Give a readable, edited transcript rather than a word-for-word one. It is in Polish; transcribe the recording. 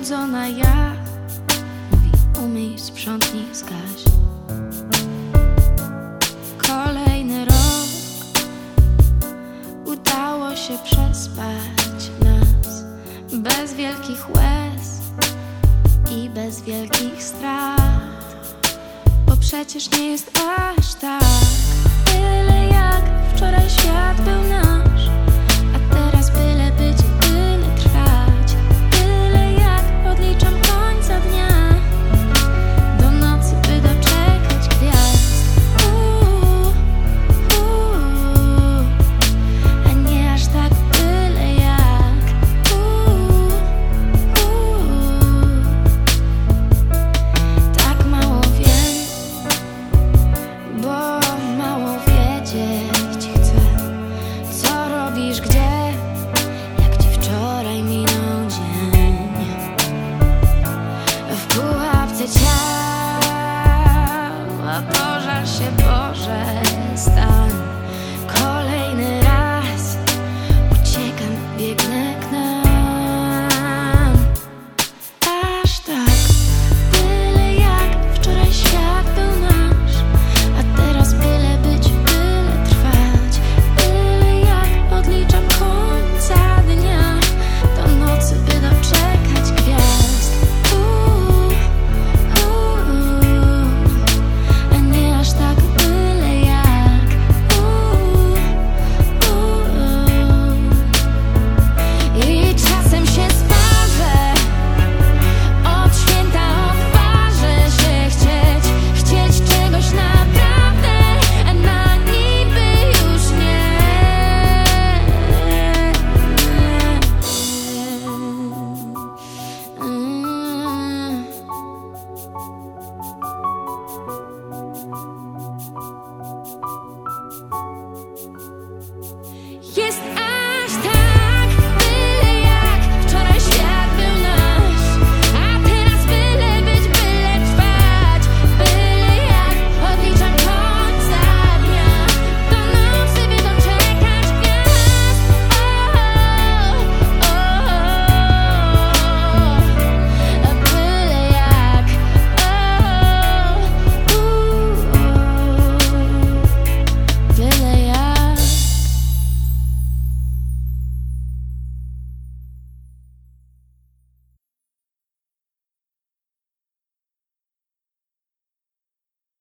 Znudzona ja, mówi umyj, sprzątnij, zgaś. Kolejny rok, udało się przespać nas bez wielkich łez i bez wielkich strat, bo przecież nie jest aż tak. Tyle jak wczoraj świat był nasz, a teraz byle być, byle trwać. Tyle jak odliczam końca dnia, do nocy, by doczekać gwiazd. A nie aż tak byle jak. Tak mało wiem, bo mało wiedzieć chcę. Co robisz, gdzie, jak ci wczoraj minął dzień? W pułapce ciała pożal się, Boże, stań. Kolejny raz uciekam, biegnę k nam. Aż tak, byle jak wczoraj świat był nasz, a teraz byle być, byle trwać. Byle jak odliczam końca dnia, do nocy, by doczekać gwiazd. A nie aż tak byle jak. I czasem się sparzę, od święta odważę się chcieć czegoś naprawdę, a na niby już nie. Jest